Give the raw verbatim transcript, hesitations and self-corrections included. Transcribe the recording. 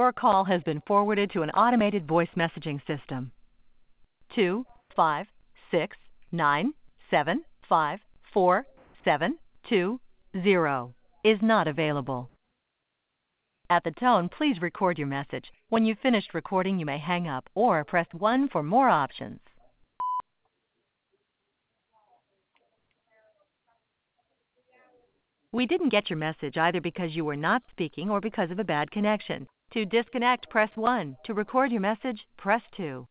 Your call has been forwarded to an automated voice messaging system. Two five six nine seven five four seven two zero is not available. At the tone, please record your message. When you've finished recording, you may hang up or press one for more options. We didn't get your message either because you were not speaking or because of a bad connection. To disconnect, press one. To record your message, press two.